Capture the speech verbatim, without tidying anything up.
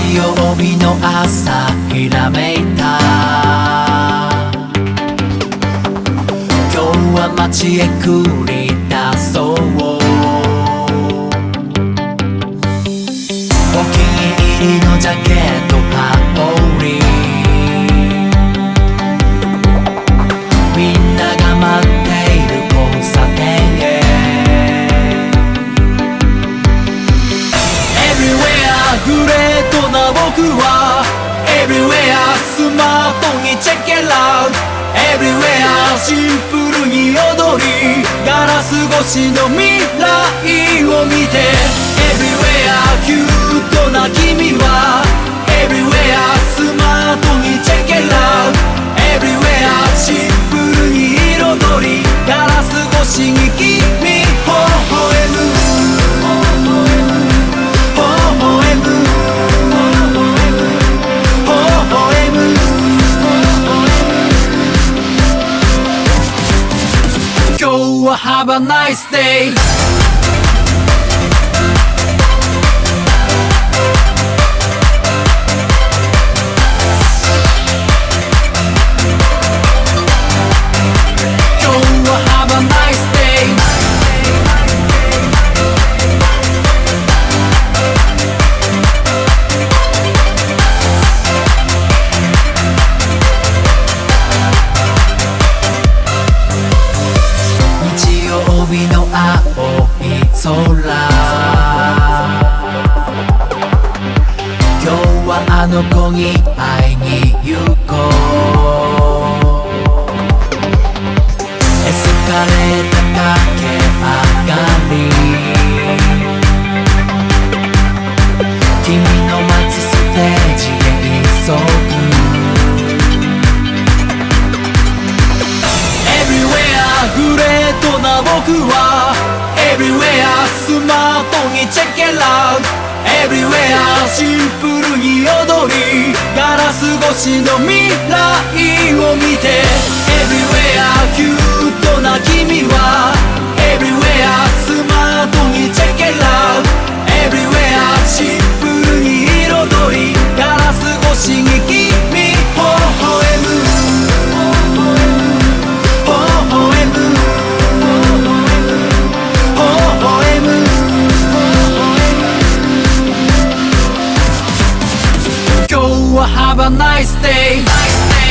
日曜日の朝ひらめいた。今日は街へ繰り出そう。お気に入りのジャケット羽織、みんなが待っている交差点へ。 Everywhere グレートな僕は Everywhere スマートにチェックアウト。 Everywhere シンプルに踊り、ガラス越しの未来を見て。 Everywhere キュートな君は Everywhere スマートにチェックアウト。 Everywhere シンプルに彩り、ガラス越しに君微笑む微笑む微笑む。今日は Have a nice day。日の青い空、今日はあの子に会いに行こう。エスカレーター駆け上がり、君の待つステージへ急ぐ。グレートな僕は Everywhere スマートにチェックアウト。 Everywhere シンプルに踊り、ガラス越しの未来を見て。 Everywhere キュートな君は Everywhere スマートにチェックアウト。 Everywhere シンプルに彩り、ガラス越しに君微笑むHave a nice day.